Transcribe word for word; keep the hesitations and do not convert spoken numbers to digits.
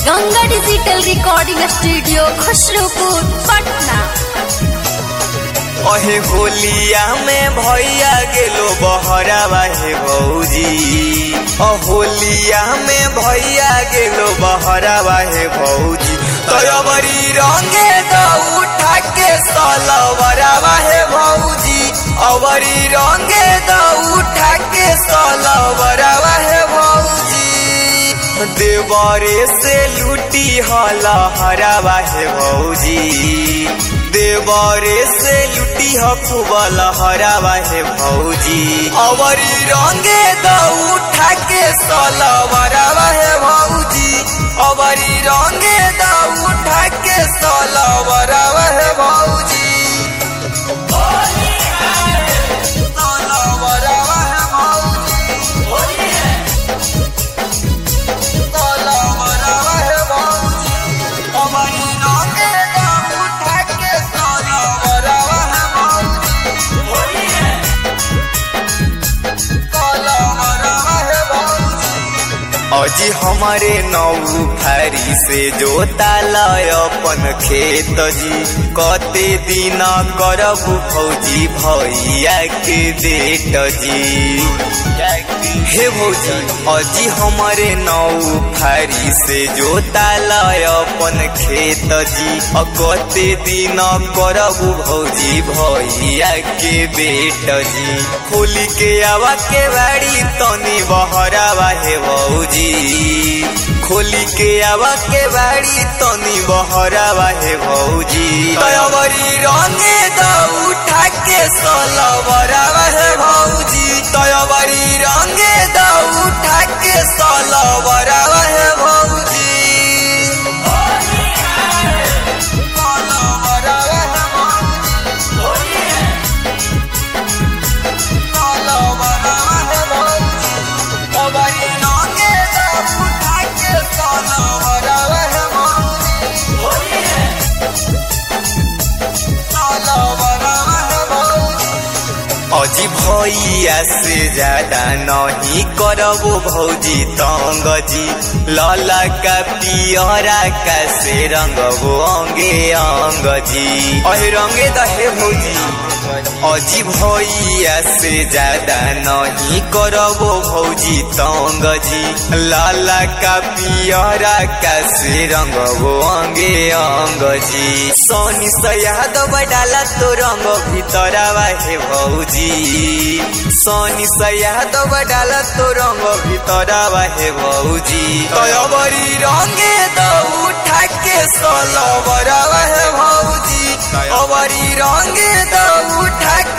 Ganga digital recording studio Khusrupur Patna. अहे होलिया में भैया गेलो बहरावा हे भौजी, होलिया में भैया गेलो बहरावा हे भौजी, तयबरी रंगे द उठा के सलवरावा हे भौजी, अवरी रंगे द उठा के सलवरावा हे भौजी, देवरे से लूटी हला हरावा हे भौजी, देवरे से लुटी हफुबल हरावा हे भौजी, अवरी रंगे द उठा के सलवरावा हे भौजी, अवरी रंगे द उठा के सलवरावा हे भौजी, सलवरावा हे भौजी, सलवरावा हे भौजी, अवरी रंगे अजी हमारे नौ फारी से जोता लय अपन खेत जी, कते दिन करब भौजी भैया के देट जी, हे भौजी अजी हमारे नौ फारी से जोता लय अपन खेत जी, कते दिन करब भौजी भैया के बेट जी, होली के आवा के बाड़ी तनी बहरावा हे भौजी, खोली के आवा के बाड़ी तनी बहरावा हे भौजी, तयबरी रंगे द उठा के सलवरावा हे भौजी, तयबरी रंगे द उठा के सलवरावा हे भौजी, अजी भैया से ज्यादा नहीं करबो भौजी तंग जी, लाला का पियरा का से रंगबो अंगे अंग जी, अहे रंगे दहे भौजी, अजी भैया से ज्यादा नहीं करबो भौजी तंग जी, लाला का पियरा का से रंगबो अंगे अंग जी, सोनी सयाद बडाला तो रंग भीतरावा हे भौजी, सोनी सयाद बडाला तो रंग भीतरावा हे भौजी, तयबरी रंगे द उठा के सलवरावा हे भौजी, अवरी रंगे द उठा